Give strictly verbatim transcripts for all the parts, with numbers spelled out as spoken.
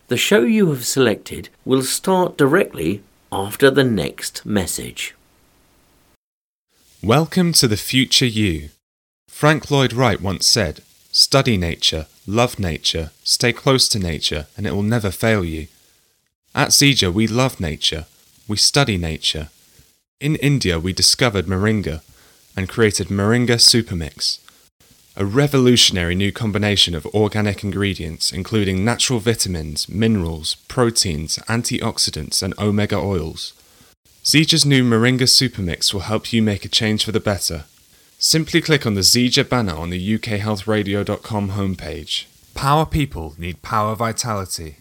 The show you have selected will start directly after the next message. Welcome to the future you. Frank Lloyd Wright once said, "Study nature, love nature, stay close to nature, and it will never fail you." At Zija, we love nature. We study nature. In India, we discovered moringa and created Moringa Supermix, a revolutionary new combination of organic ingredients including natural vitamins, minerals, proteins, antioxidants, and omega oils. Zija's new Moringa Supermix will help you make a change for the better. Simply click on the Zija banner on the U K health radio dot com homepage. Power people need power vitality.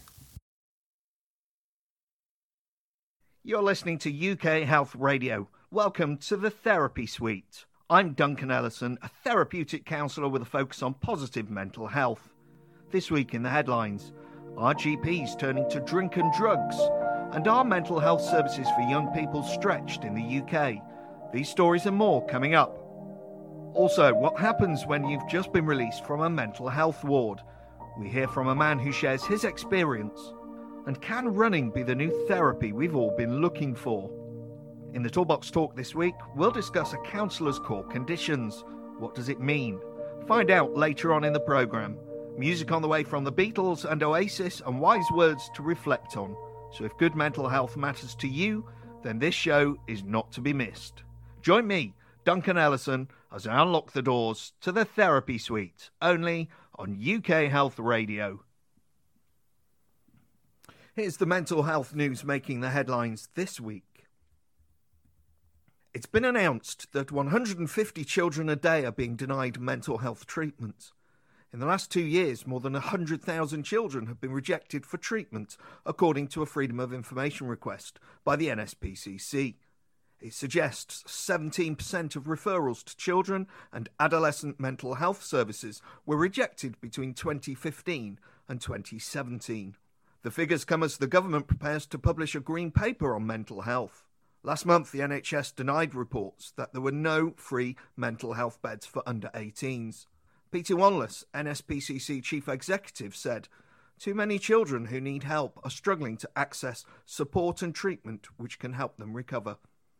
You're listening to U K Health Radio. Welcome to the Therapy Suite. I'm Duncan Ellison, a therapeutic counsellor with a focus on positive mental health. This week in the headlines, are G Ps turning to drink and drugs? And are mental health services for young people stretched in the U K? These stories and more coming up. Also, what happens when you've just been released from a mental health ward? We hear from a man who shares his experience. And can running be the new therapy we've all been looking for? In the Toolbox Talk this week, we'll discuss a counsellor's core conditions. What does it mean? Find out later on in the programme. Music on the way from the Beatles and Oasis, and wise words to reflect on. So if good mental health matters to you, then this show is not to be missed. Join me, Duncan Ellison, as I unlock the doors to the Therapy Suite, only on U K Health Radio. Here's the mental health news making the headlines this week. It's been announced that one hundred fifty children a day are being denied mental health treatment. In the last two years, more than one hundred thousand children have been rejected for treatment, according to a Freedom of Information request by the N S P C C. It suggests seventeen percent of referrals to children and adolescent mental health services were rejected between twenty fifteen and twenty seventeen. The figures come as the government prepares to publish a green paper on mental health. Last month, the N H S denied reports that there were no free mental health beds for under eighteens. Peter Wanless, N S P C C Chief Executive, said, "Too many children who need help are struggling to access support and treatment which can help them recover."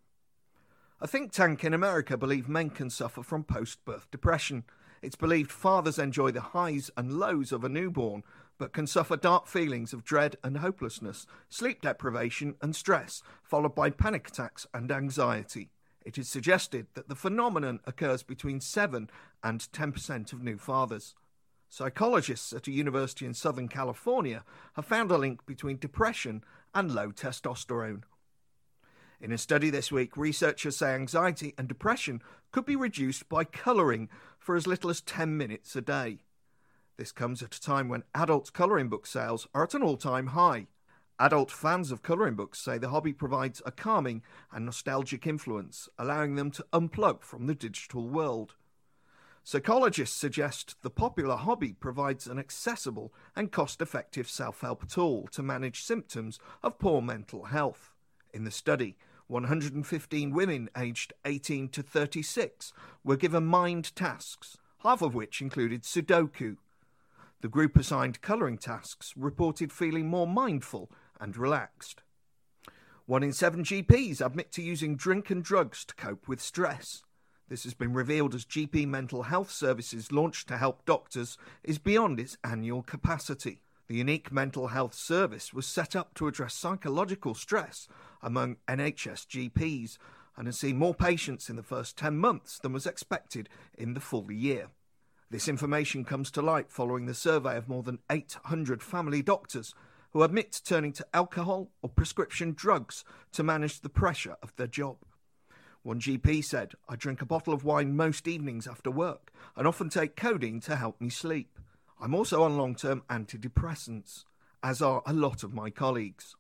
A think tank in America believes men can suffer from post-birth depression. It's believed fathers enjoy the highs and lows of a newborn, but can suffer dark feelings of dread and hopelessness, sleep deprivation and stress, followed by panic attacks and anxiety. It is suggested that the phenomenon occurs between seven and ten percent of new fathers. Psychologists at a university in Southern California have found a link between depression and low testosterone. In a study this week, researchers say anxiety and depression could be reduced by colouring for as little as ten minutes a day. This comes at a time when adult colouring book sales are at an all-time high. Adult fans of colouring books say the hobby provides a calming and nostalgic influence, allowing them to unplug from the digital world. Psychologists suggest the popular hobby provides an accessible and cost-effective self-help tool to manage symptoms of poor mental health. In the study, one hundred fifteen women aged eighteen to thirty-six were given mind tasks, half of which included Sudoku. The group assigned colouring tasks reported feeling more mindful and relaxed. One in seven G Ps admit to using drink and drugs to cope with stress. This has been revealed as G P mental health services launched to help doctors is beyond its annual capacity. The unique mental health service was set up to address psychological stress among N H S G Ps and has seen more patients in the first ten months than was expected in the full year. This information comes to light following the survey of more than eight hundred family doctors who admit to turning to alcohol or prescription drugs to manage the pressure of their job. One G P said, "I drink a bottle of wine most evenings after work and often take codeine to help me sleep. I'm also on long-term antidepressants, as are a lot of my colleagues."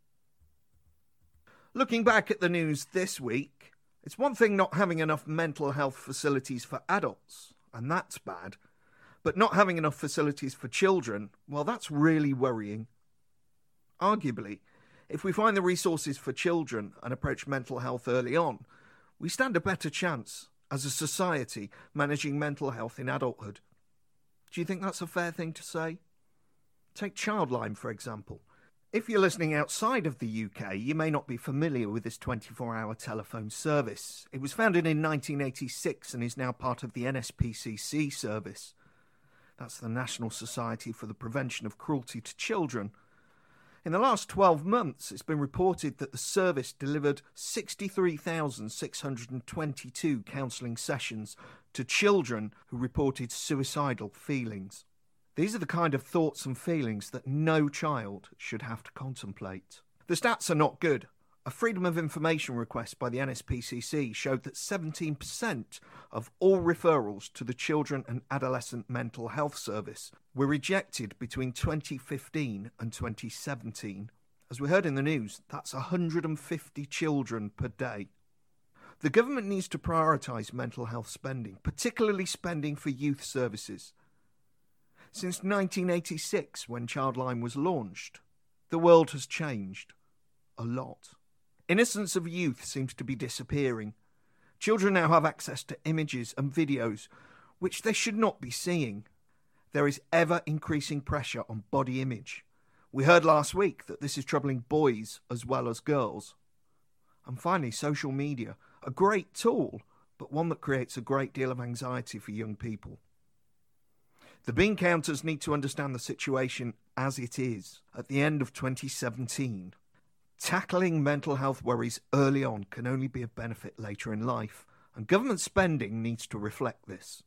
Looking back at the news this week, it's one thing not having enough mental health facilities for adults, and that's bad. But not having enough facilities for children, well, that's really worrying. Arguably, if we find the resources for children and approach mental health early on, we stand a better chance as a society managing mental health in adulthood. Do you think that's a fair thing to say? Take Childline, for example. If you're listening outside of the U K, you may not be familiar with this twenty-four hour telephone service. It was founded in nineteen eighty-six and is now part of the N S P C C service. That's the National Society for the Prevention of Cruelty to Children. In the last twelve months, it's been reported that the service delivered sixty-three thousand six hundred twenty-two counselling sessions to children who reported suicidal feelings. These are the kind of thoughts and feelings that no child should have to contemplate. The stats are not good. A Freedom of Information request by the N S P C C showed that seventeen percent of all referrals to the Children and Adolescent Mental Health Service were rejected between twenty fifteen and twenty seventeen. As we heard in the news, that's one hundred fifty children per day. The government needs to prioritise mental health spending, particularly spending for youth services. Since nineteen eighty-six, when Childline was launched, the world has changed a lot. Innocence of youth seems to be disappearing. Children now have access to images and videos which they should not be seeing. There is ever-increasing pressure on body image. We heard last week that this is troubling boys as well as girls. And finally, social media, a great tool, but one that creates a great deal of anxiety for young people. The bean counters need to understand the situation as it is at the end of twenty seventeen. Tackling mental health worries early on can only be of benefit later in life, and government spending needs to reflect this.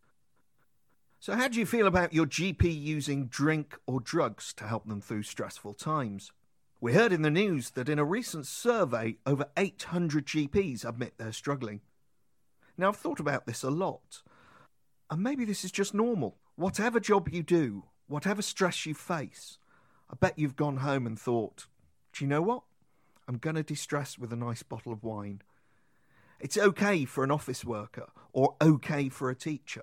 So how do you feel about your G P using drink or drugs to help them through stressful times? We heard in the news that in a recent survey, over eight hundred G Ps admit they're struggling. Now, I've thought about this a lot, and maybe this is just normal. Whatever job you do, whatever stress you face, I bet you've gone home and thought, do you know what? I'm going to distress with a nice bottle of wine. It's okay for an office worker or okay for a teacher.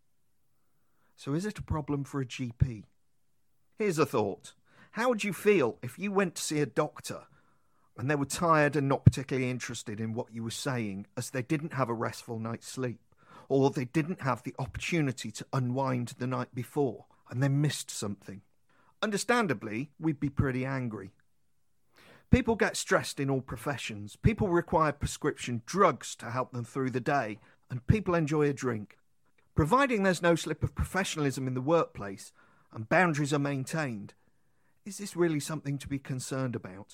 So is it a problem for a G P? Here's a thought. How would you feel if you went to see a doctor and they were tired and not particularly interested in what you were saying as they didn't have a restful night's sleep, or they didn't have the opportunity to unwind the night before and they missed something? Understandably, we'd be pretty angry. People get stressed in all professions. People require prescription drugs to help them through the day, and people enjoy a drink. Providing there's no slip of professionalism in the workplace and boundaries are maintained, is this really something to be concerned about?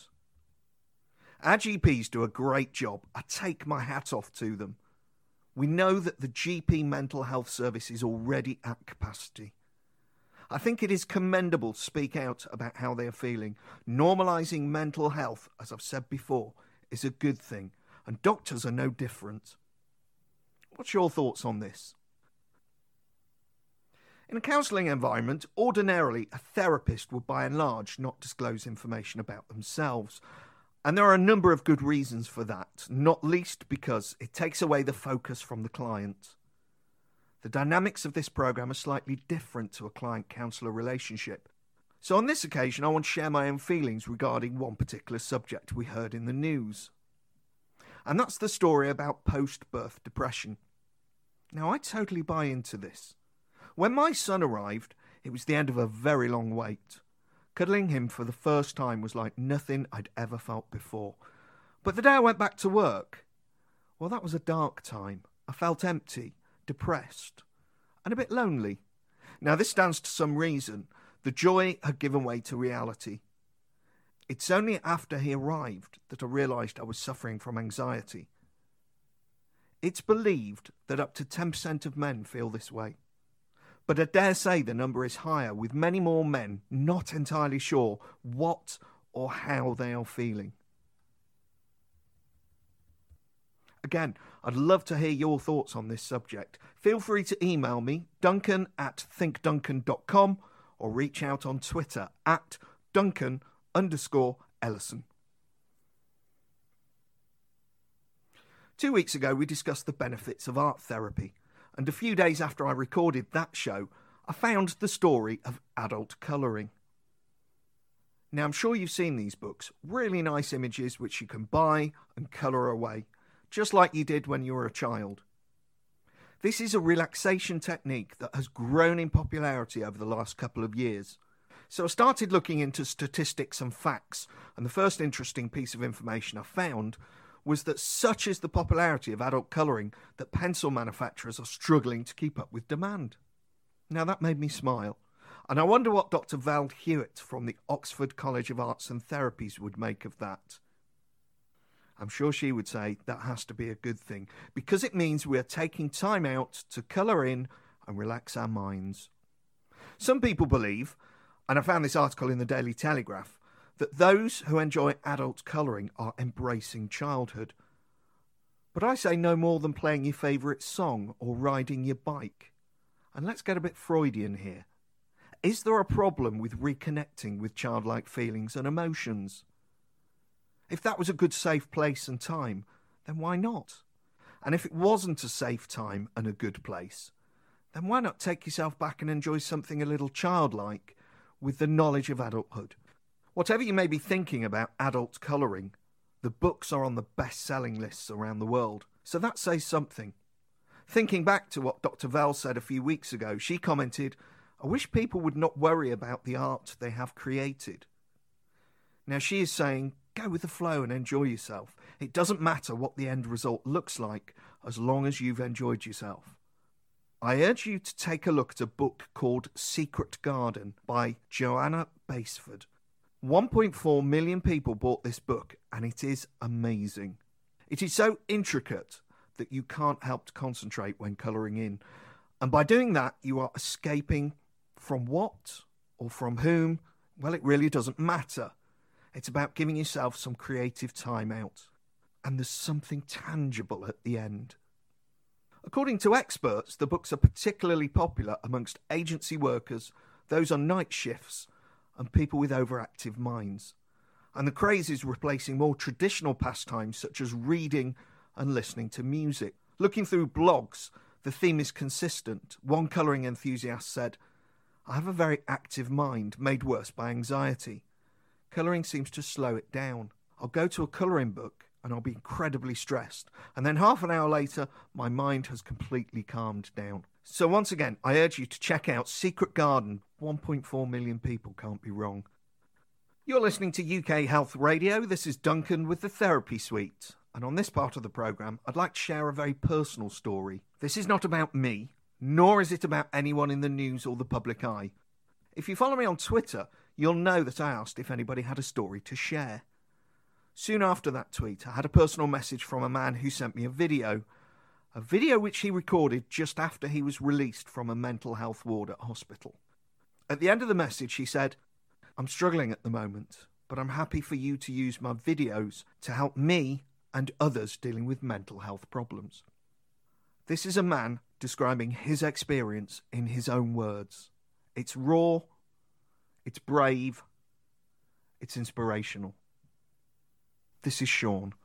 Our G Ps do a great job. I take my hat off to them. We know that the G P mental health service is already at capacity. I think it is commendable to speak out about how they are feeling. Normalising mental health, as I've said before, is a good thing, and doctors are no different. What's your thoughts on this? In a counselling environment, ordinarily a therapist would by and large not disclose information about themselves. And there are a number of good reasons for that, not least because it takes away the focus from the client. The dynamics of this programme are slightly different to a client-counsellor relationship. So on this occasion, I want to share my own feelings regarding one particular subject we heard in the news. And that's the story about post-birth depression. Now, I totally buy into this. When my son arrived, it was the end of a very long wait. Cuddling him for the first time was like nothing I'd ever felt before. But the day I went back to work, well, that was a dark time. I felt empty, depressed, and a bit lonely. Now, this stands to some reason. The joy had given way to reality. It's only after he arrived that I realised I was suffering from anxiety. It's believed that up to ten percent of men feel this way. But I dare say the number is higher, with many more men not entirely sure what or how they are feeling. Again, I'd love to hear your thoughts on this subject. Feel free to email me, duncan at think duncan dot com, or reach out on Twitter at duncan underscore ellison. Two weeks ago, we discussed the benefits of art therapy. And a few days after I recorded that show, I found the story of adult colouring. Now, I'm sure you've seen these books. Really nice images which you can buy and colour away, just like you did when you were a child. This is a relaxation technique that has grown in popularity over the last couple of years. So I started looking into statistics and facts, and the first interesting piece of information I found was that such is the popularity of adult colouring that pencil manufacturers are struggling to keep up with demand. Now that made me smile, and I wonder what Doctor Val Hewitt from the Oxford College of Arts and Therapies would make of that. I'm sure she would say that has to be a good thing, because it means we are taking time out to colour in and relax our minds. Some people believe, and I found this article in the Daily Telegraph, that those who enjoy adult colouring are embracing childhood. But I say no more than playing your favourite song or riding your bike. And let's get a bit Freudian here. Is there a problem with reconnecting with childlike feelings and emotions? If that was a good safe place and time, then why not? And if it wasn't a safe time and a good place, then why not take yourself back and enjoy something a little childlike with the knowledge of adulthood? Whatever you may be thinking about adult colouring, the books are on the best-selling lists around the world, so that says something. Thinking back to what Doctor Val said a few weeks ago, she commented, "I wish people would not worry about the art they have created." Now she is saying, go with the flow and enjoy yourself. It doesn't matter what the end result looks like, as long as you've enjoyed yourself. I urge you to take a look at a book called Secret Garden by Joanna Basford. one point four million people bought this book, and it is amazing. It is so intricate that you can't help to concentrate when colouring in. And by doing that, you are escaping from what or from whom, well, it really doesn't matter. It's about giving yourself some creative time out. And there's something tangible at the end. According to experts, the books are particularly popular amongst agency workers, those on night shifts, and people with overactive minds. And the craze is replacing more traditional pastimes such as reading and listening to music. Looking through blogs, the theme is consistent. One colouring enthusiast said, "I have a very active mind, made worse by anxiety. Colouring seems to slow it down. I'll go to a colouring book and I'll be incredibly stressed. And then half an hour later, my mind has completely calmed down." So once again, I urge you to check out Secret Garden. one point four million people can't be wrong. You're listening to U K Health Radio. This is Duncan with the Therapy Suite. And on this part of the programme, I'd like to share a very personal story. This is not about me, nor is it about anyone in the news or the public eye. If you follow me on Twitter, you'll know that I asked if anybody had a story to share. Soon after that tweet, I had a personal message from a man who sent me a video. A video which he recorded just after he was released from a mental health ward at hospital. At the end of the message, he said, "I'm struggling at the moment, but I'm happy for you to use my videos to help me and others dealing with mental health problems." This is a man describing his experience in his own words. It's raw, it's brave, it's inspirational. This is Sean.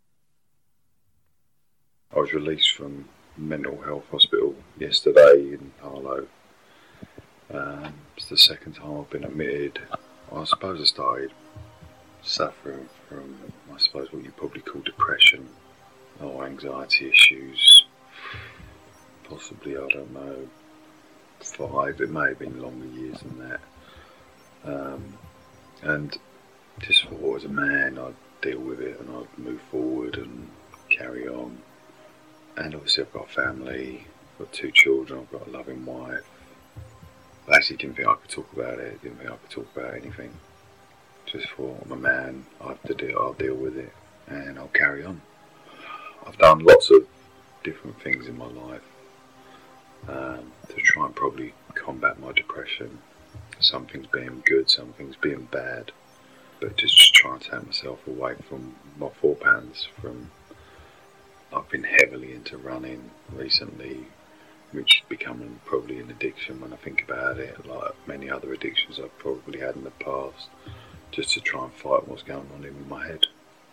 I was released from mental health hospital yesterday in Harlow. Um, it's the second time I've been admitted. I suppose I started suffering from, I suppose, what you probably call depression or anxiety issues. Possibly, I don't know, five, it may have been longer years than that. Um, and just thought as a man I'd deal with it and I'd move forward and carry on. And obviously I've got a family, I've got two children, I've got a loving wife. I actually didn't think I could talk about it, didn't think I could talk about anything. Just thought, I'm a man, I have to deal, I'll deal with it and I'll carry on. I've done lots of different things in my life um, to try and probably combat my depression. Some things being good, some things being bad. But just trying to take myself away from my four pounds. From I've been heavily into running recently, which is becoming probably an addiction when I think about it, like many other addictions I've probably had in the past, just to try and fight what's going on in my head.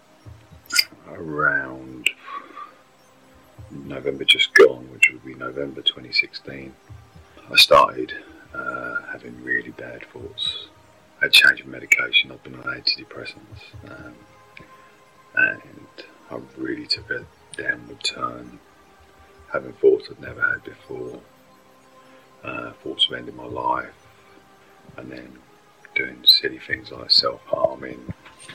Around November just gone, which would be November twenty sixteen, I started uh, having really bad thoughts. I had changed medication, I've been on antidepressants, um, and I really took a downward turn, having thoughts I'd never had before, uh, thoughts of ending my life, and then doing silly things like self-harming,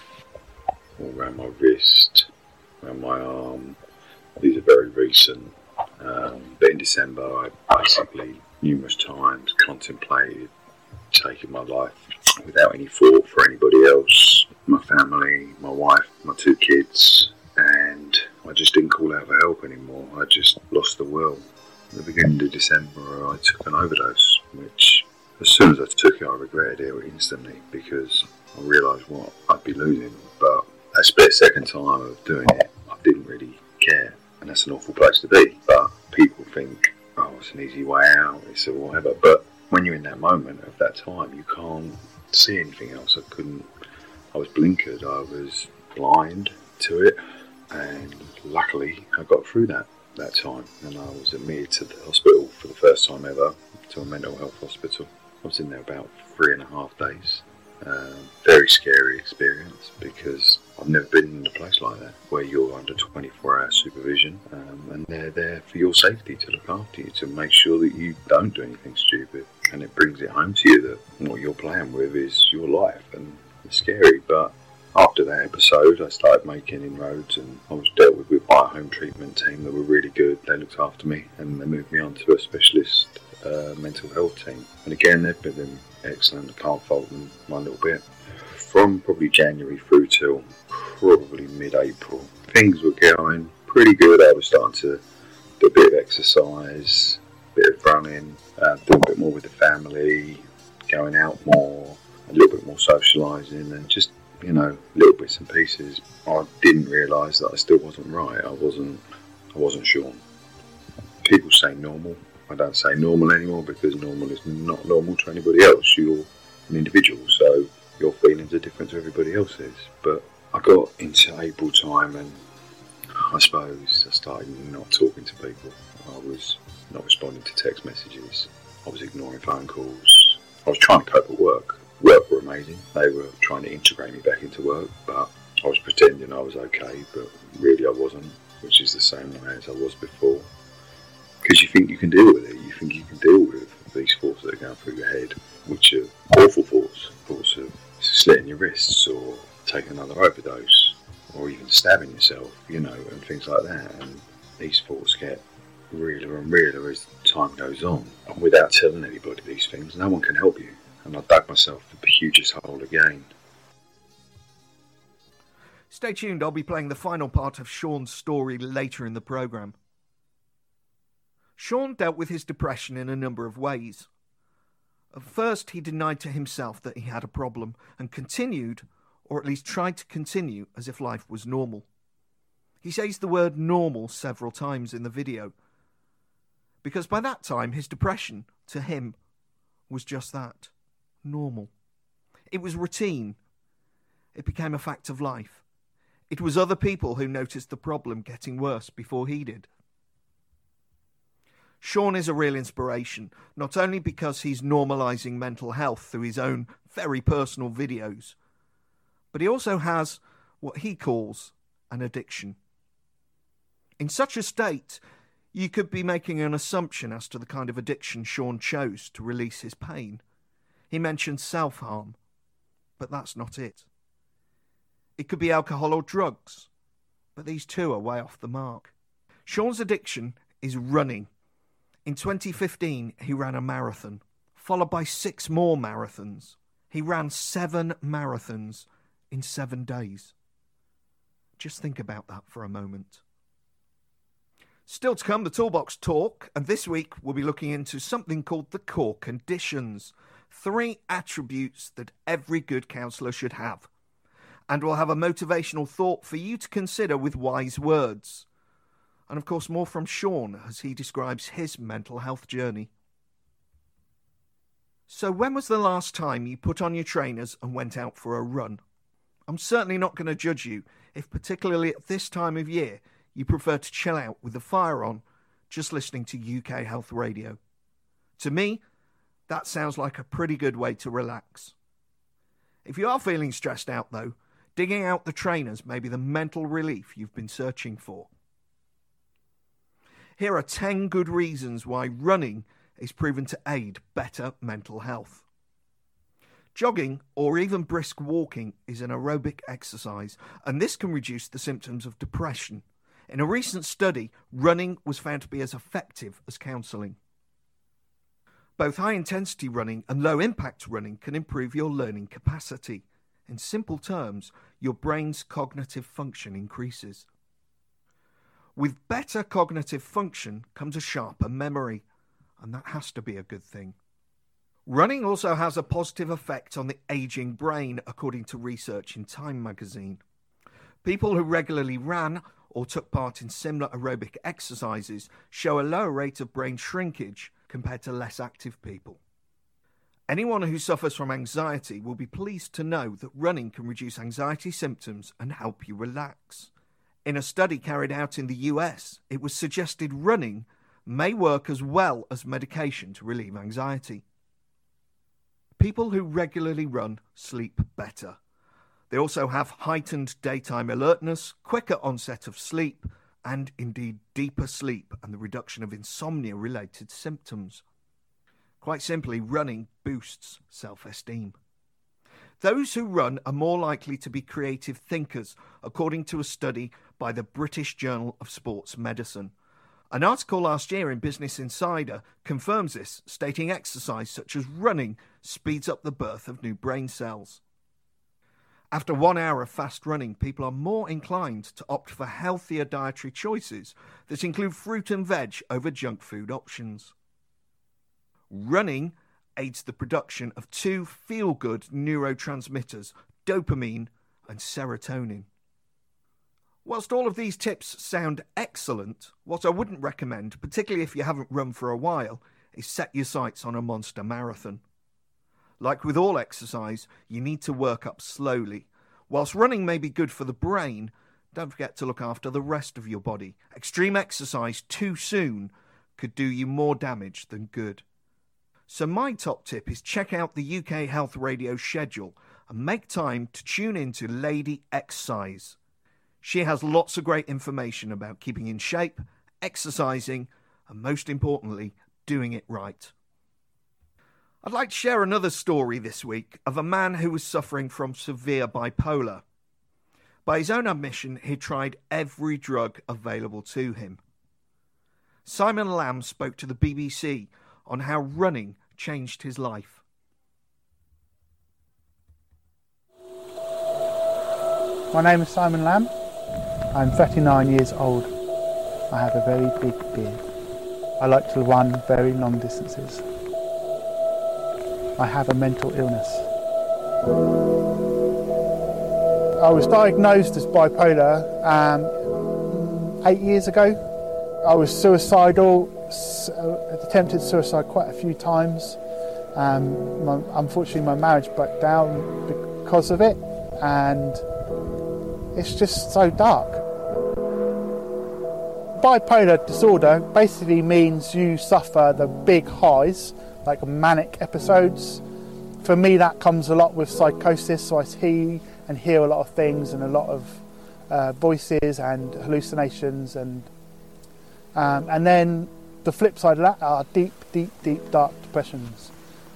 all around my wrist, around my arm. These are very recent. Um, but in December, I basically numerous times contemplated taking my life without any thought for anybody else, my family, my wife, my two kids, and I just didn't call out for help anymore. I just lost the will. At the beginning of December, I took an overdose, which as soon as I took it, I regretted it instantly because I realised what I'd be losing. But that split second time of doing it, I didn't really care. And that's an awful place to be. But people think, oh, it's an easy way out, it's a whatever. But when you're in that moment of that time, you can't see anything else. I couldn't, I was blinkered, I was blind to it. And luckily, I got through that, that time. And I was admitted to the hospital for the first time ever, to a mental health hospital. I was in there about three and a half days. Um, very scary experience because I've never been in a place like that where you're under twenty-four hour supervision um, and they're there for your safety, to look after you, to make sure that you don't do anything stupid. And it brings it home to you that what you're playing with is your life, and it's scary. But after that episode, I started making inroads, and I was dealt with, with by a home treatment team that were really good. They looked after me, and they moved me on to a specialist uh, mental health team. And again, they've been excellent. I can't fault them one little bit. From probably January through till probably mid-April, things were going pretty good. I was starting to do a bit of exercise, a bit of running, uh, doing a bit more with the family, going out more, a little bit more socialising, and just, you know, little bits and pieces. I didn't realise that I still wasn't right. I wasn't, I wasn't Sean. People say normal. I don't say normal anymore because normal is not normal to anybody else. You're an individual, so your feelings are different to everybody else's. But I got into April time, and I suppose I started not talking to people. I was not responding to text messages. I was ignoring phone calls. I was trying to cope at work. Work were amazing. They were trying to integrate me back into work, but I was pretending I was okay, but really I wasn't, which is the same way as I was before. Because you think you can deal with it. You think you can deal with these thoughts that are going through your head, which are awful thoughts. Thoughts of slitting your wrists, or taking another overdose, or even stabbing yourself, you know, and things like that. And these thoughts get realer and realer as time goes on. And without telling anybody these things, no one can help you. And I dug myself the hugest hole again. Stay tuned, I'll be playing the final part of Sean's story later in the programme. Sean dealt with his depression in a number of ways. At first, he denied to himself that he had a problem and continued, or at least tried to continue, as if life was normal. He says the word normal several times in the video, because by that time his depression, to him, was just that, normal. It was routine. It became a fact of life. It was other people who noticed the problem getting worse before he did. Sean is a real inspiration, not only because he's normalising mental health through his own very personal videos, but he also has what he calls an addiction. In such a state, you could be making an assumption as to the kind of addiction Sean chose to release his pain. He mentioned self-harm, but that's not it. It could be alcohol or drugs, but these two are way off the mark. Sean's addiction is running. In twenty fifteen, he ran a marathon, followed by six more marathons. He ran seven marathons in seven days. Just think about that for a moment. Still to come, the Toolbox Talk, and this week we'll be looking into something called the core conditions. Three attributes that every good counsellor should have. And we'll have a motivational thought for you to consider with wise words. And of course more from Sean as he describes his mental health journey. So when was the last time you put on your trainers and went out for a run? I'm certainly not going to judge you if, particularly at this time of year, you prefer to chill out with the fire on, just listening to U K Health Radio. To me, that sounds like a pretty good way to relax. If you are feeling stressed out though, digging out the trainers may be the mental relief you've been searching for. Here are ten good reasons why running is proven to aid better mental health. Jogging or even brisk walking is an aerobic exercise, and this can reduce the symptoms of depression. In a recent study, running was found to be as effective as counselling. Both high-intensity running and low-impact running can improve your learning capacity. In simple terms, your brain's cognitive function increases. With better cognitive function comes a sharper memory, and that has to be a good thing. Running also has a positive effect on the ageing brain, according to research in Time magazine. People who regularly ran or took part in similar aerobic exercises show a lower rate of brain shrinkage compared to less active people. Anyone who suffers from anxiety will be pleased to know that running can reduce anxiety symptoms and help you relax. In a study carried out in the U S, it was suggested running may work as well as medication to relieve anxiety. People who regularly run sleep better. They also have heightened daytime alertness, quicker onset of sleep, and indeed deeper sleep and the reduction of insomnia-related symptoms. Quite simply, running boosts self-esteem. Those who run are more likely to be creative thinkers, according to a study by the British Journal of Sports Medicine. An article last year in Business Insider confirms this, stating exercise such as running speeds up the birth of new brain cells. After one hour of fast running, people are more inclined to opt for healthier dietary choices that include fruit and veg over junk food options. Running aids the production of two feel-good neurotransmitters, dopamine and serotonin. Whilst all of these tips sound excellent, what I wouldn't recommend, particularly if you haven't run for a while, is set your sights on a monster marathon. Like with all exercise, you need to work up slowly. Whilst running may be good for the brain, don't forget to look after the rest of your body. Extreme exercise too soon could do you more damage than good. So my top tip is check out the U K Health Radio schedule and make time to tune into Lady Exercise. She has lots of great information about keeping in shape, exercising, and most importantly, doing it right. I'd like to share another story this week of a man who was suffering from severe bipolar. By his own admission, he tried every drug available to him. Simon Lamb spoke to the B B C on how running changed his life. My name is Simon Lamb. I'm thirty-nine years old. I have a very big beard. I like to run very long distances. I have a mental illness. I was diagnosed as bipolar um, eight years ago. I was suicidal, attempted suicide quite a few times. Um, my, unfortunately, my marriage broke down because of it, and it's just so dark. Bipolar disorder basically means you suffer the big highs, like manic episodes. For me, that comes a lot with psychosis, so I see and hear a lot of things and a lot of uh, voices and hallucinations, and um, and then the flip side of that are deep, deep, deep, dark depressions.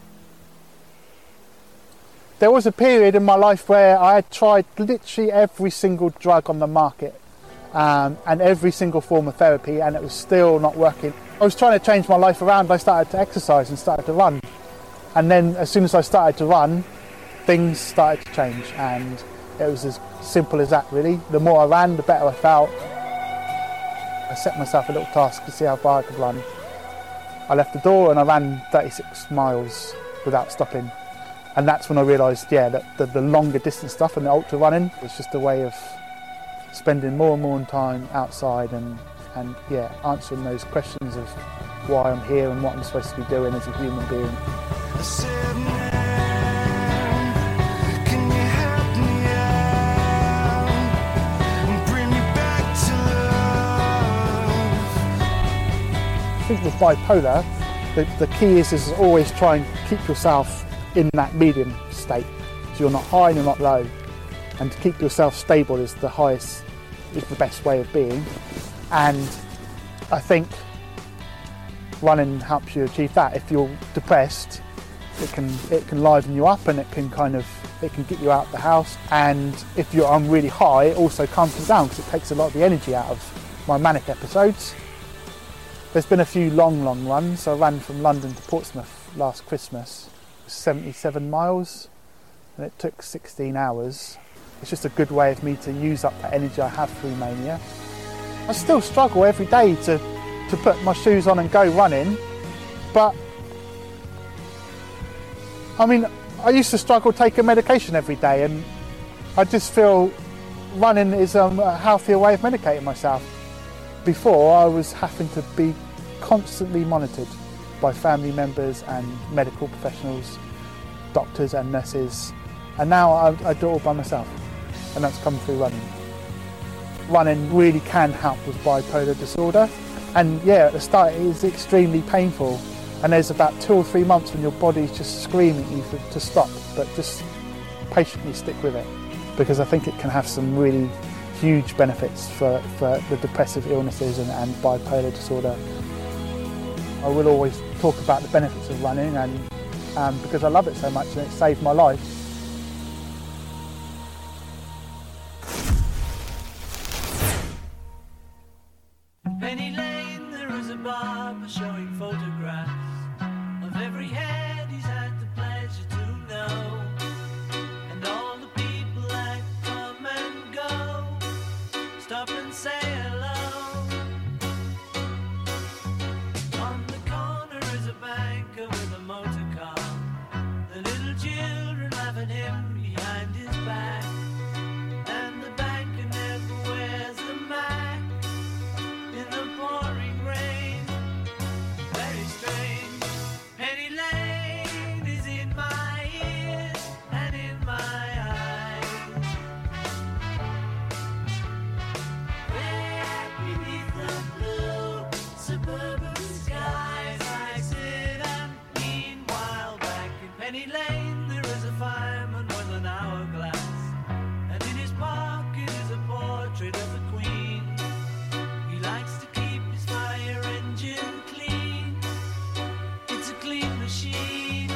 There was a period in my life where I had tried literally every single drug on the market um, and every single form of therapy, and it was still not working. I was trying to change my life around. I started to exercise and started to run. And then as soon as I started to run, things started to change, and it was as simple as that, really. The more I ran, the better I felt. I set myself a little task to see how far I could run. I left the door and I ran thirty-six miles without stopping. And that's when I realised, yeah, that the, the longer distance stuff and the ultra running was just a way of spending more and more time outside and, and yeah, answering those questions of why I'm here and what I'm supposed to be doing as a human being. I said, man, can you help me out and bring me back to love? I think with bipolar, the, the key is, is always try and keep yourself in that medium state. So you're not high and you're not low. And to keep yourself stable is the highest, is the best way of being. And I think running helps you achieve that. If you're depressed, It can it can liven you up, and it can kind of it can get you out of the house. And if you're on really high, it also calms you down because it takes a lot of the energy out of my manic episodes. There's been a few long, long runs. I ran from London to Portsmouth last Christmas, seventy-seven miles, and it took sixteen hours. It's just a good way of me to use up the energy I have through mania. I still struggle every day to, to put my shoes on and go running, but I mean, I used to struggle taking medication every day, and I just feel running is um, a healthier way of medicating myself. Before, I was having to be constantly monitored by family members and medical professionals, doctors and nurses, and now I, I do it all by myself, and that's come through running. Running really can help with bipolar disorder, and yeah, at the start it is extremely painful. And there's about two or three months when your body's just screaming at you for, to stop, but just patiently stick with it, because I think it can have some really huge benefits for, for the depressive illnesses and, and bipolar disorder. I will always talk about the benefits of running, and um, because I love it so much and it saved my life. Penny Lane, there is a barber showing photographs of every head he's had the pleasure to know, and all the people that come and go stop and say hello. On the corner is a banker with a motor car, the little children laugh at him behind his back, and the banker never wears a mask in the pouring rain. Very strange. Penny Lane is in my ears and in my eyes. There beneath the blue suburban skies, I sit and meanwhile back in Penny Lane there is a fireman with an hourglass, and in his pocket is a portrait of the Queen. He likes to keep his fire engine clean. It's a clean machine.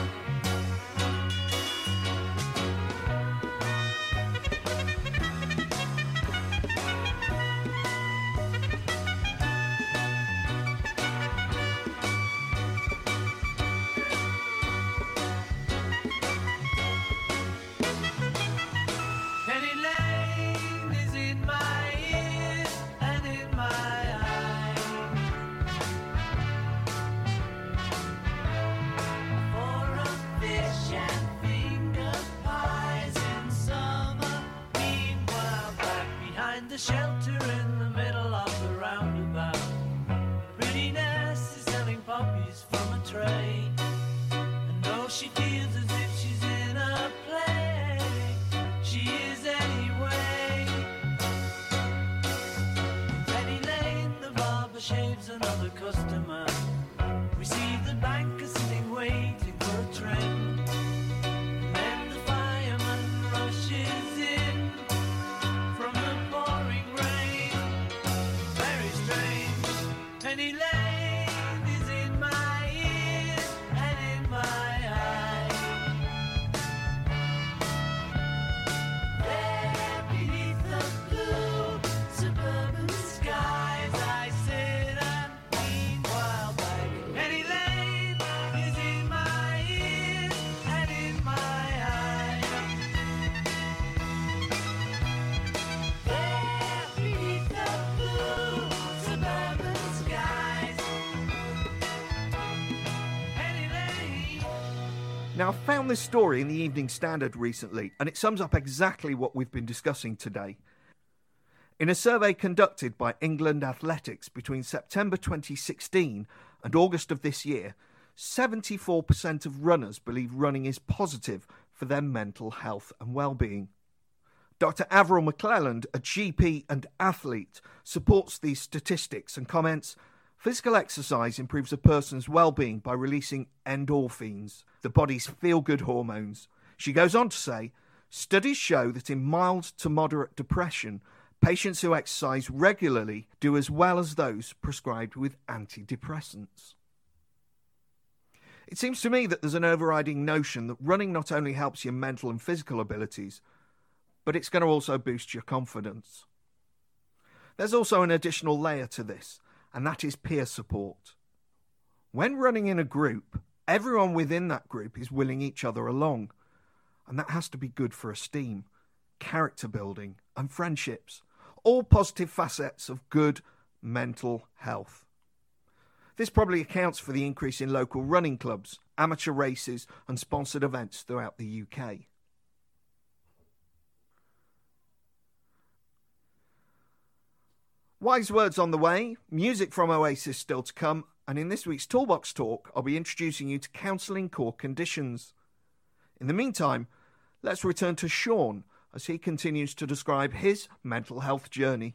Penny Lane is in my ears and in my eyes. For a fish and finger pies in summer. Meanwhile, back behind the shelter in the middle of the roundabout, a pretty nurse is selling poppies from a tray. And though she feels as if she's in a play, she is anyway. Penny Lane, the barber shaves another customer. We see the banker sitting waiting for a train. And then the fireman rushes in from the pouring rain. Very strange. Penny Lane is in my ears and in my eyes. There beneath the blue suburban skies, I sit and meanwhile back. Penny Lane is in my ears and in my eyes. There beneath the blue suburban skies, Penny Lane. Now, I found this story in the Evening Standard recently, and it sums up exactly what we've been discussing today. In a survey conducted by England Athletics between September twenty sixteen and August of this year, seventy-four percent of runners believe running is positive for their mental health and well-being. Doctor Avril McClelland, a G P and athlete, supports these statistics and comments, "Physical exercise improves a person's well-being by releasing endorphins, the body's feel-good hormones." She goes on to say, "Studies show that in mild to moderate depression, patients who exercise regularly do as well as those prescribed with antidepressants." It seems to me that there's an overriding notion that running not only helps your mental and physical abilities, but it's going to also boost your confidence. There's also an additional layer to this, and that is peer support. When running in a group, everyone within that group is willing each other along, and that has to be good for esteem, character building, and friendships, all positive facets of good mental health. This probably accounts for the increase in local running clubs, amateur races, and sponsored events throughout the U K. Wise words on the way, music from Oasis still to come, and in this week's Toolbox Talk, I'll be introducing you to counselling core conditions. In the meantime, let's return to Sean as he continues to describe his mental health journey.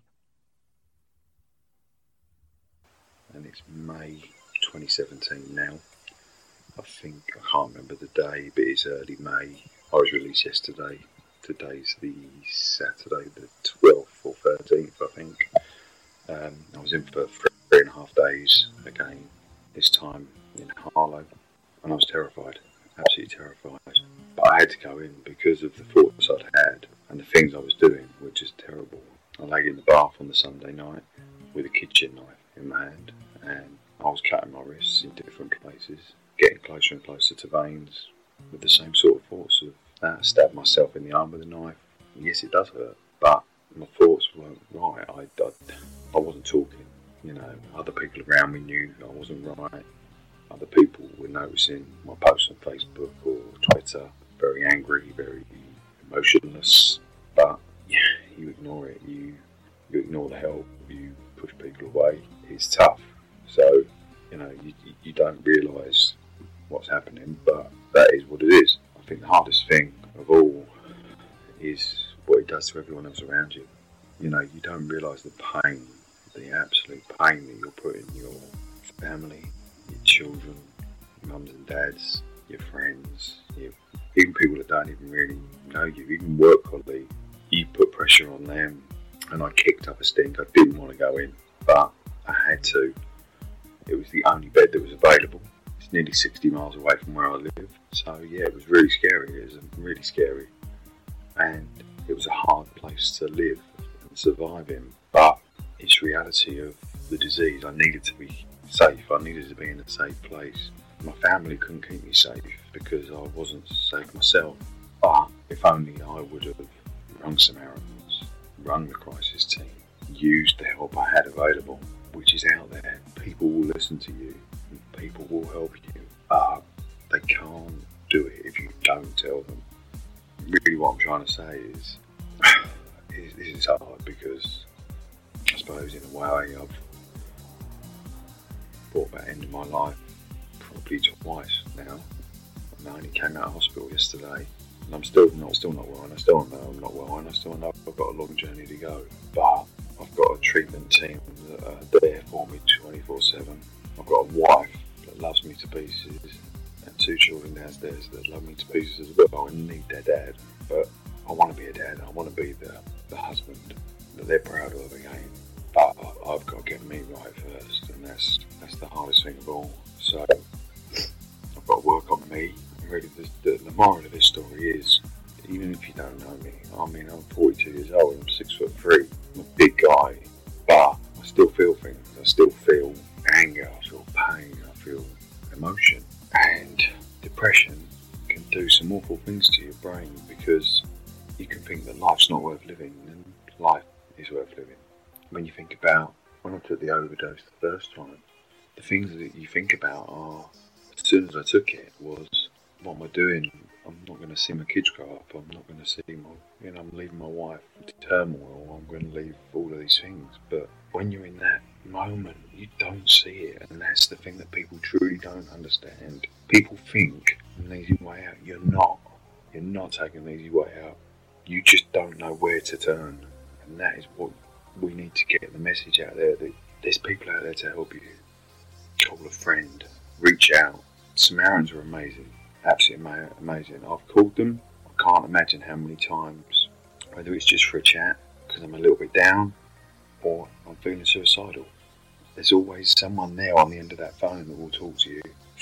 And it's May twenty seventeen now. I think, I can't remember the day, but it's early May. I was released yesterday. Today's the Saturday, the twelfth or thirteenth, I think. Um, I was in for three and a half days again, this time in Harlow, and I was terrified, absolutely terrified. But I had to go in because of the thoughts I'd had and the things I was doing were just terrible. I lay in the bath on the Sunday night with a kitchen knife in my hand, and I was cutting my wrists in different places, getting closer and closer to veins with the same sort of thoughts of that. I stabbed myself in the arm with a knife. Yes, it does hurt, but my thoughts weren't right. I, I, I wasn't talking, you know. Other people around me knew I wasn't right. Other people were noticing my posts on Facebook or Twitter, very angry, very emotionless. But yeah, you ignore it. You you ignore the help. You push people away. It's tough. So, you know, you, you don't realise what's happening, but that is what it is. I think the hardest thing of all is what it does to everyone else around you. You know, you don't realise the pain, the absolute pain that you're putting your family, your children, your mums and dads, your friends, your, even people that don't even really know you, even work colleagues. You put pressure on them, and I kicked up a stink. I didn't want to go in, but I had to. It was the only bed that was available. It's nearly sixty miles away from where I live, so yeah, it was really scary. It was really scary, and it was a hard place to live and survive in. But it's reality of the disease. I needed to be safe. I needed to be in a safe place. My family couldn't keep me safe because I wasn't safe myself. But if only I would have rung Samaritans, rung the crisis team, used the help I had available, which is out there. People will listen to you. People will help you. But they can't do it if you don't tell them. Really what I'm trying to say is, is this is hard because I suppose in a way I've brought that end of my life probably twice now. And I only came out of hospital yesterday, and I'm still not still not well, and I still know I'm not well, and I still know I've got a long journey to go. But I've got a treatment team that are there for me twenty-four seven. I've got a wife that loves me to pieces, and two children downstairs that love me to pieces as well and need their dad. But I want to be a dad. I want to be the, the husband that they're proud of again. But I've got to get me right first, and that's that's the hardest thing of all. So I've got to work on me. Really, the, the, the moral of this story is, even if you don't know me, I mean, I'm forty-two years old. I'm six foot three. I'm a big guy, but I still feel things. I still feel anger. I feel pain. I feel emotion, and depression can do some awful things to your brain because you can think that life's not worth living, and life is worth living. When you think about when I took the overdose the first time, the things that you think about are, as soon as I took it, was, what am I doing? I'm not going to see my kids grow up. I'm not going to see my, you know, I'm leaving my wife to turmoil. I'm going to leave all of these things. But when you're in that moment, you don't see it. And that's the thing that people truly don't understand. People think an easy way out. You're not. You're not taking an easy way out. You just don't know where to turn. And that is what we need to get the message out there. That there's people out there to help you. Call a friend. Reach out. Samaritans are amazing. Absolutely amazing. I've called them. I can't imagine how many times, whether it's just for a chat because I'm a little bit down or I'm feeling suicidal. There's always someone there on the end of that phone that will talk to you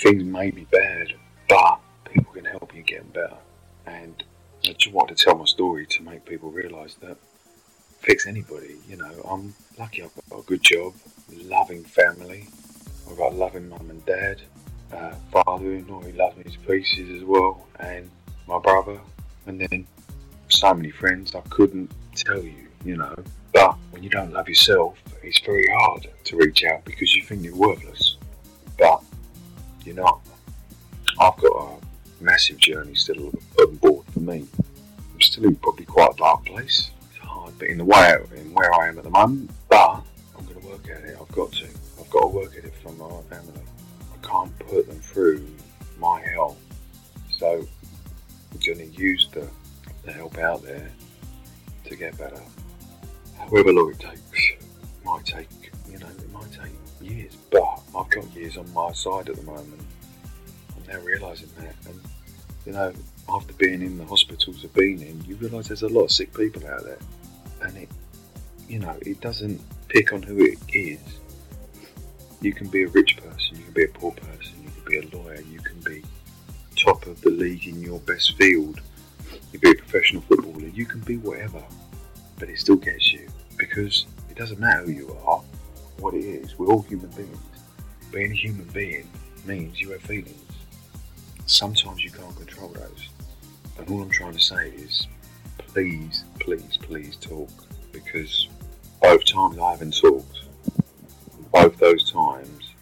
things may be bad, but people can help you get better. And I just wanted to tell my story to make people realise that fix anybody. You know, I'm lucky I've got a good job, loving family, I've got a loving mum and dad, uh, father-in-law who loves me to pieces as well, and my brother, and then so many friends I couldn't tell you, you know. But when you don't love yourself, it's very hard to reach out because you think you're worthless, but you're not. I've got a massive journey still on board for me. I'm still in probably quite a dark place. It's hard, but in the way in where I am at the moment. But I'm going to work at it. I've got to. I've got to work at it for my family. I can't put them through my hell. So I'm going to use the, the help out there to get better. However long it takes. It might take, you know, it might take years. But I've got years on my side at the moment. I'm now realising that. And, you know, after being in the hospitals I've been in, you realise there's a lot of sick people out there. And it, you know, it doesn't pick on who it is. You can be a rich person, you can be a poor person, you can be a lawyer, you can be top of the league in your best field, you can be a professional footballer, you can be whatever, but it still gets you, because it doesn't matter who you are, what it is, we're all human beings. Being a human being means you have feelings. Sometimes you can't control those, and all I'm trying to say is, please, please, please talk, because both times I haven't talked, both those times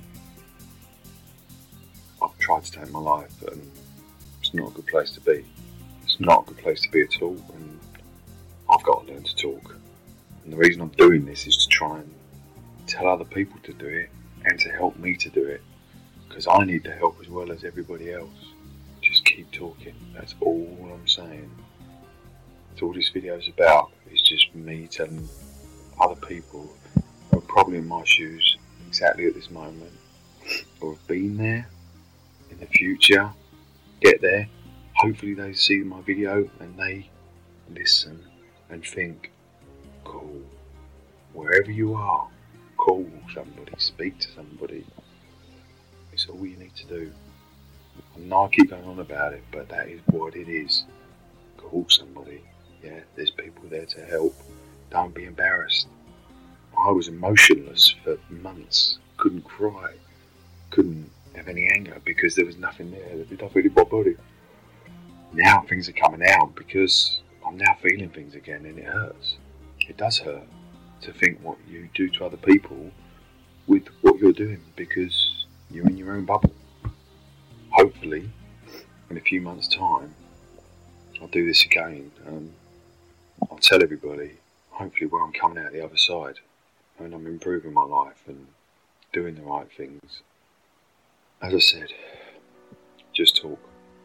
I've tried to take my life, and it's not a good place to be. It's not a good place to be at all, and I've got to learn to talk. And the reason I'm doing this is to try and tell other people to do it, and to help me to do it, because I need the help as well as everybody else. Just keep talking, that's all I'm saying. That's all this video is about, is just me telling other people who are probably in my shoes exactly at this moment, or have been there in the future, get there. Hopefully they see my video and they listen and think, cool, wherever you are, call somebody, speak to somebody. It's all you need to do. I know I keep going on about it, but that is what it is. Call somebody. Yeah, there's people there to help. Don't be embarrassed. I was emotionless for months. Couldn't cry. Couldn't have any anger because there was nothing there. There was nothing in my body. Now things are coming out because I'm now feeling things again, and it hurts. It does hurt to think what you do to other people with what you're doing, because you're in your own bubble. Hopefully, in a few months' time, I'll do this again. Um, I'll tell everybody, hopefully, where I'm coming out the other side, and I'm improving my life and doing the right things. As I said, just talk.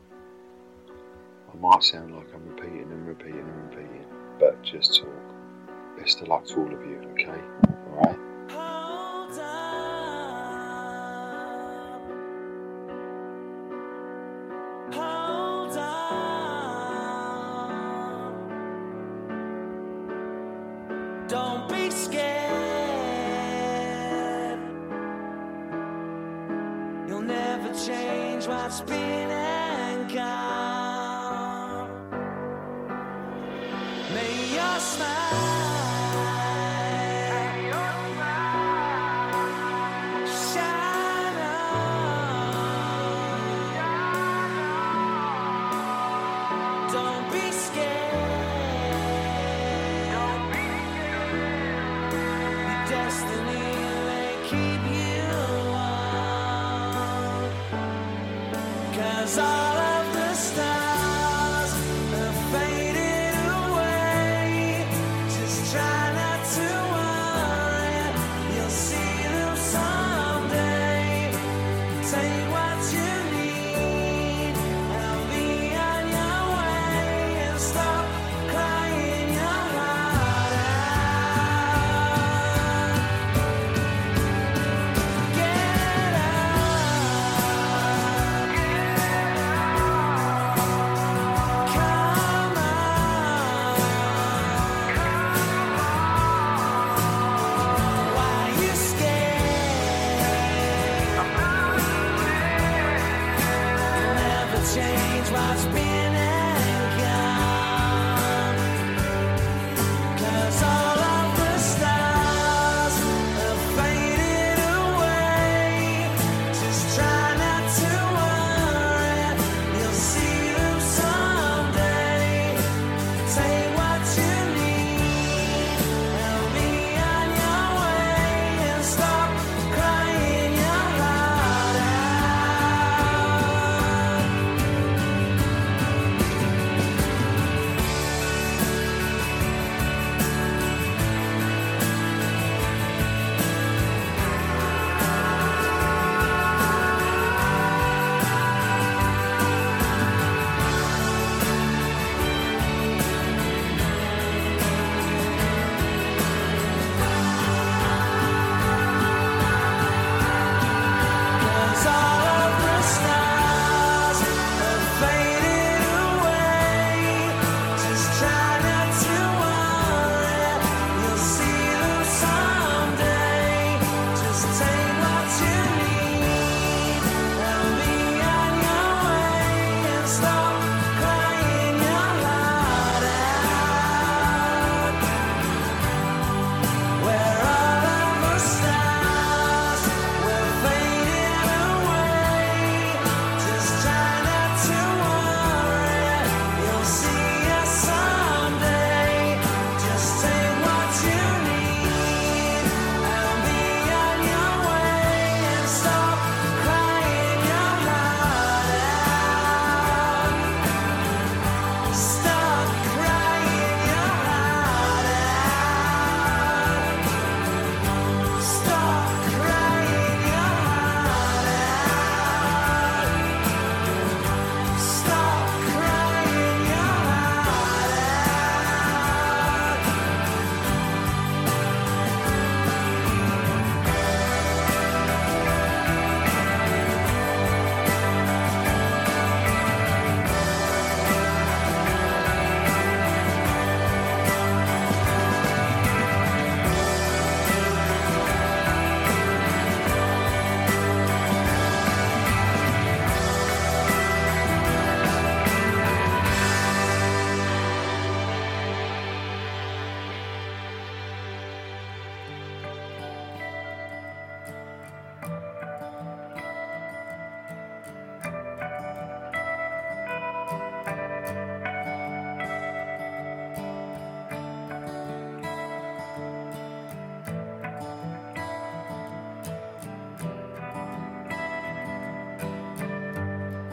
I might sound like I'm repeating and repeating and repeating, but just talk. Best of luck to all of you, okay? Alright? Hold up. Hold up. Don't be scared. You'll never change what's been and gone. May your smile all of the stars have faded away. Just try not to worry, you'll see them someday. Take what you need, I'll be on your way, and stop crying your heart out. Get up.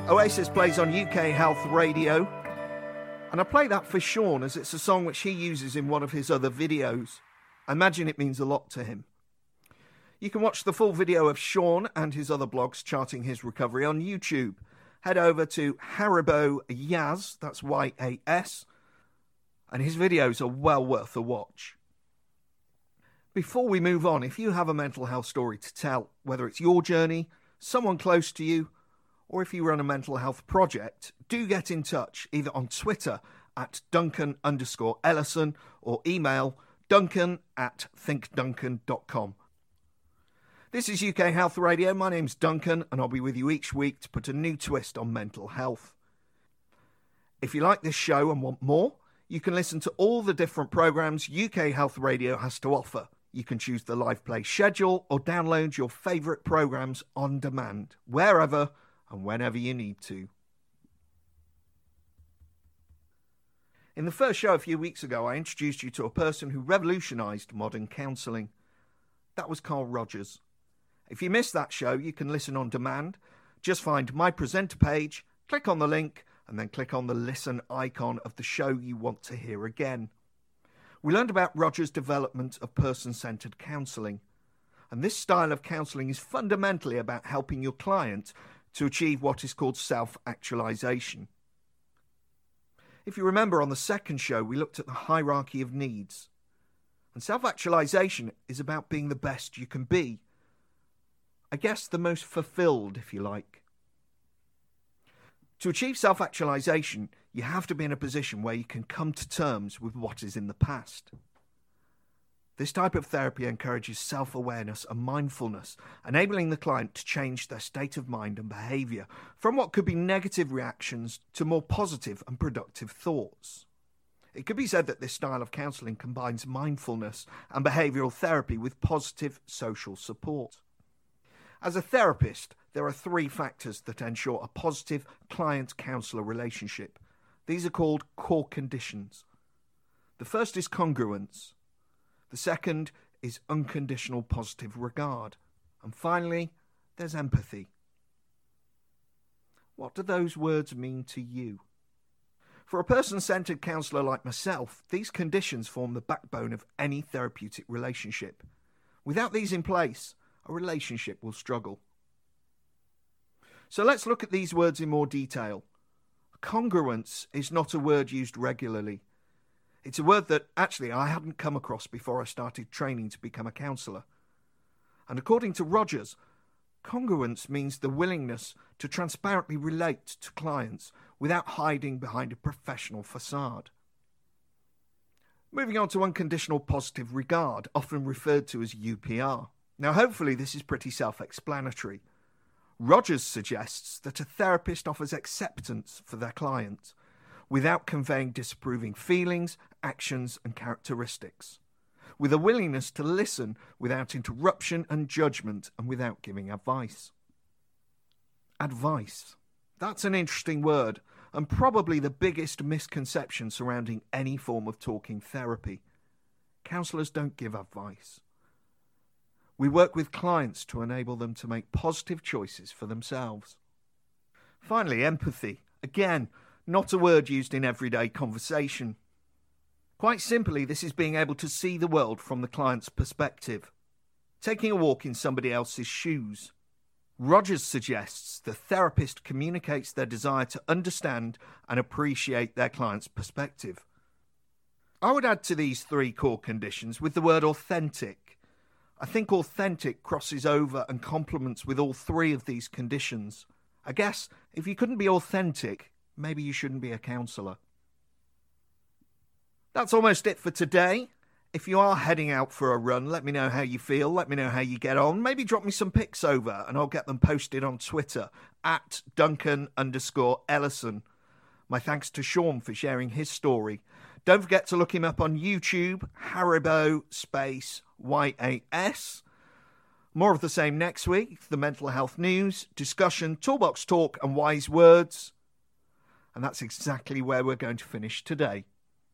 Oasis plays on U K Health Radio, and I play that for Sean as it's a song which he uses in one of his other videos. I imagine it means a lot to him. You can watch the full video of Sean and his other blogs charting his recovery on YouTube. Head over to Haribo Yas, that's Y A S, and his videos are well worth a watch. Before we move on, if you have a mental health story to tell, whether it's your journey, someone close to you, or if you run a mental health project, do get in touch either on Twitter at Duncan underscore Ellison or email duncan at think duncan dot com. This is U K Health Radio. My name's Duncan, and I'll be with you each week to put a new twist on mental health. If you like this show and want more, you can listen to all the different programmes U K Health Radio has to offer. You can choose the live play schedule or download your favourite programmes on demand, wherever and whenever you need to. In the first show a few weeks ago, I introduced you to a person who revolutionised modern counselling. That was Carl Rogers. If you missed that show, you can listen on demand. Just find my presenter page, click on the link, and then click on the listen icon of the show you want to hear again. We learned about Rogers' development of person-centred counselling. And this style of counselling is fundamentally about helping your client to achieve what is called self-actualisation. If you remember, on the second show, we looked at the hierarchy of needs. And self-actualisation is about being the best you can be. I guess the most fulfilled, if you like. To achieve self-actualisation, you have to be in a position where you can come to terms with what is in the past. This type of therapy encourages self-awareness and mindfulness, enabling the client to change their state of mind and behaviour from what could be negative reactions to more positive and productive thoughts. It could be said that this style of counselling combines mindfulness and behavioural therapy with positive social support. As a therapist, there are three factors that ensure a positive client-counsellor relationship. These are called core conditions. The first is congruence. The second is unconditional positive regard. And finally, there's empathy. What do those words mean to you? For a person-centred counsellor like myself, these conditions form the backbone of any therapeutic relationship. Without these in place, a relationship will struggle. So let's look at these words in more detail. Congruence is not a word used regularly. It's a word that actually I hadn't come across before I started training to become a counsellor. And according to Rogers, congruence means the willingness to transparently relate to clients without hiding behind a professional facade. Moving on to unconditional positive regard, often referred to as U P R. Now, hopefully this is pretty self-explanatory. Rogers suggests that a therapist offers acceptance for their client without conveying disapproving feelings, actions and characteristics, with a willingness to listen without interruption and judgment and without giving advice. Advice. That's an interesting word and probably the biggest misconception surrounding any form of talking therapy. Counsellors don't give advice. We work with clients to enable them to make positive choices for themselves. Finally, empathy. Again, not a word used in everyday conversation. Quite simply, this is being able to see the world from the client's perspective, taking a walk in somebody else's shoes. Rogers suggests the therapist communicates their desire to understand and appreciate their client's perspective. I would add to these three core conditions with the word authentic. I think authentic crosses over and complements with all three of these conditions. I guess if you couldn't be authentic, maybe you shouldn't be a counsellor. That's almost it for today. If you are heading out for a run, let me know how you feel. Let me know how you get on. Maybe drop me some pics over and I'll get them posted on Twitter at Duncan underscore Ellison. My thanks to Sean for sharing his story. Don't forget to look him up on YouTube, Haribo space Y A S. More of the same next week, the mental health news, discussion, toolbox talk and wise words. And that's exactly where we're going to finish today.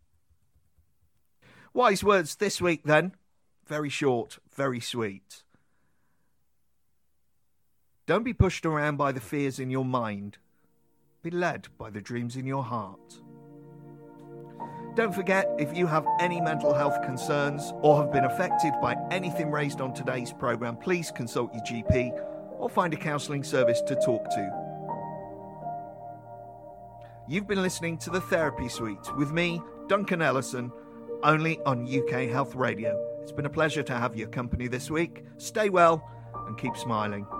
Wise words this week then. Very short, very sweet. Don't be pushed around by the fears in your mind. Be led by the dreams in your heart. Don't forget, if you have any mental health concerns or have been affected by anything raised on today's programme, please consult your G P or find a counselling service to talk to. You've been listening to The Therapy Suite with me, Duncan Ellison, only on U K Health Radio. It's been a pleasure to have your company this week. Stay well and keep smiling.